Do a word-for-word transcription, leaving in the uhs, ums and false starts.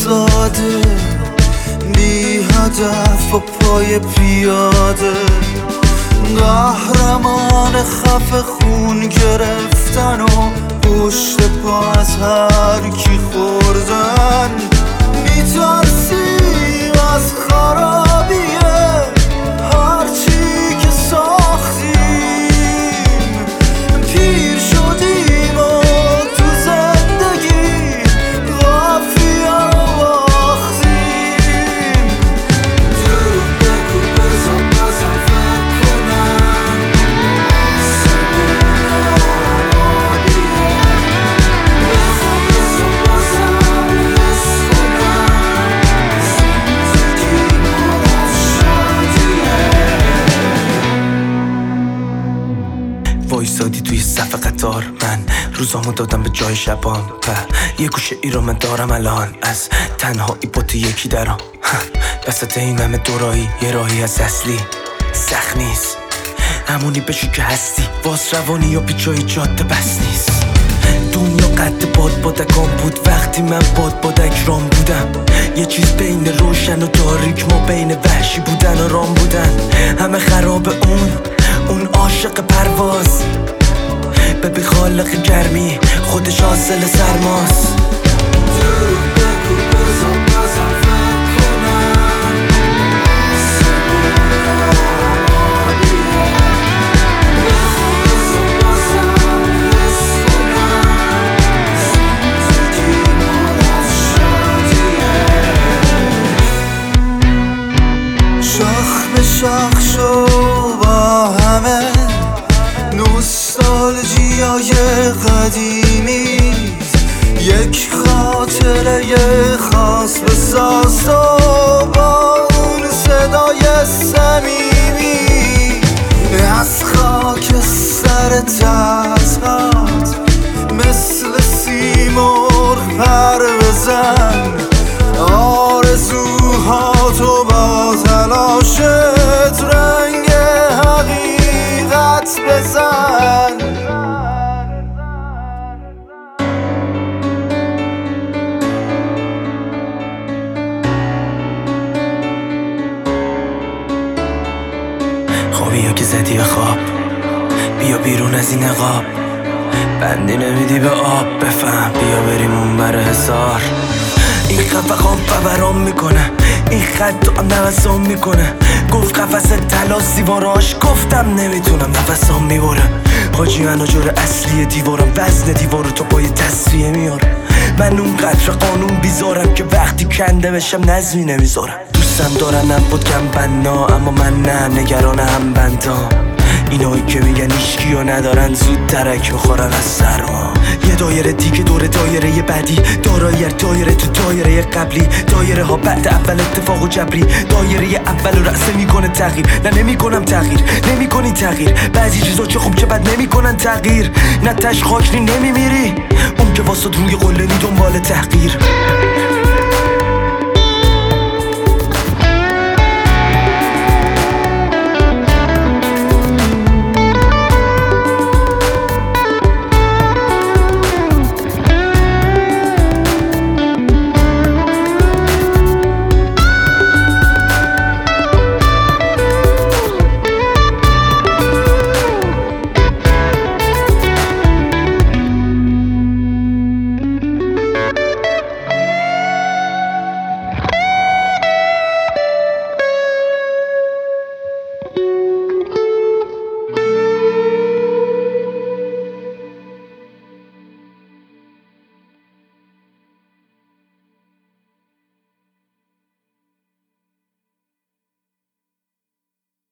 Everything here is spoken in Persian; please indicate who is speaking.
Speaker 1: ساده، بی هدف و پای پیاده، قهرمان خفه خون گرفتن و پشت پا از هر کی خوردن. میترسیم از خرابی هرچی که ساختیم، پیر شدیم و تو زندگی قافیه رو باختیم. دروغ بگو بزن بازم فکر کنم، سبونابیه بخوام بزن بازم حس کنم، زندگی پر از شادیه.
Speaker 2: وایسادی توی صف قطار، من روزامو دادم به جای شبام و یه گوشه ای رو من دارم الان، از تنهایی با تو یکی درام. وسط این همه دورایی یه راهی از اصلی سخت نیست، همونی بشو که هستی، واس روانی یا پیچای جاده بس نیست. دنیا قد باد بادکان بود وقتی من باد بادک رام بودم، یه چیز بین روشن و تاریک، ما بین وحشی بودن و رام بودن. همه خراب اون اون عاشق پرواز، ببی خالق گرمی خودش حاصل سرماست.
Speaker 1: دروغ بگو بزن بازم فکر کنم، سبونابیه بخوام بزن بازم حس کنم، زندگی پر از شادیه. شاخ به شاخ شو با همه نوستالژیای قدیمی، یک خاطره خاص بساز و با اون صدای صمیمی، از خاک سر تزهات مثل سیمرغ پر بزن، آرزوهاتو با تلاشت رنگ حقیقت بزن.
Speaker 2: خوابی یا که زدی به خواب، بیا بیرون از این عقاب، بندی نمیدی به آب، بفهم بیا بریم اون بر حصار. این خفقان فوران میکنه، این خط تو نوسان میکنه، گفت قفص طلا دیواراش، گفتم نمیتونم نفسام میبره. حاجی من جور اصلی دیوارم، وزن دیوارو تو پای تصفیه میاره. من اون قدر قانون بیزارم که وقتی کنده بشم نظمی نمیذارم. دوستم دارنم بود کم بنا، اما من نه، نگران هم بندام. اینایی که میگن ایشکی و ندارن زود ترک میخورن از سرما. یه دایره دیگه دور دایره بعدی، دارایی دایره تو دایره قبلی، دایره ها بعد اول اتفاق و جبری، دایره اول رو رأسه میکنه تغییر. نه نمیکنم تغییر، نمیکنی تغییر، بعضی چیزا چه خوب چه بد نمیکنن تغییر. نه تش خاک نی نمیمیری، اون که واسه روی قله نی دنبال تحقیر.